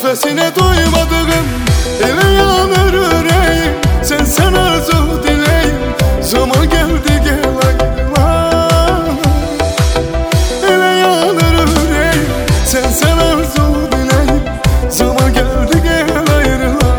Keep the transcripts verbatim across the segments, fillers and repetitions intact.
nefesine doymadığım, ele yanır yüreğim. Sen sen arzu dileyim, zaman geldi gel ayrıla. Ele yanır yüreğim, sen sen arzu dileyim, zaman geldi gel ayrıla.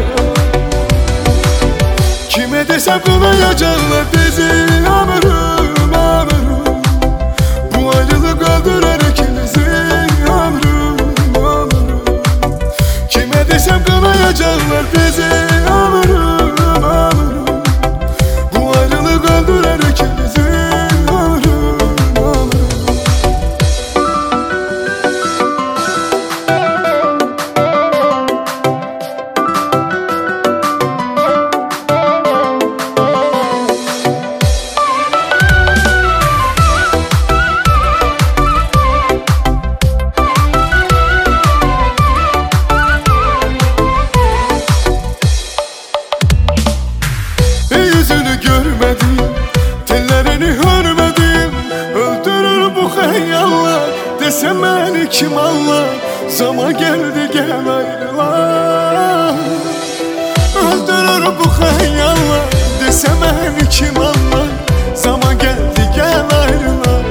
Kime desem kınayacaklar bizi, ömrüm ömrüm. Bu ayrılık öldürer ikimizi, ömrüm ömrüm. Kime desem kınayacaklar bizi, ömrüm ömrüm. Bu ayrılık öldürer ikimizi, ömrüm ömrüm. Yüzünü görmedim, tellerini hürmedim. Öldürür bu hayallar, desem beni kim anlar? Zaman geldi gel ayrıla. Öldürür bu hayallar, desem beni kim anlar? Zaman geldi gel ayrıla.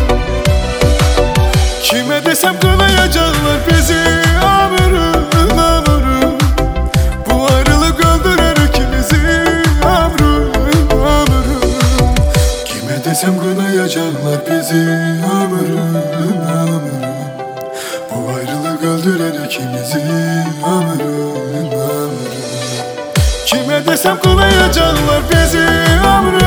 Kime desem kınayacaklar bizi, ömrüm ömrüm. Bu ayrılık öldürer ikimizi, desem kınayacaklar bizi, ömrüm ömrüm. Bu ayrılık öldürer ikimizi, ömrüm ömrüm. Kime desem kınayacaklar bizi, ömrüm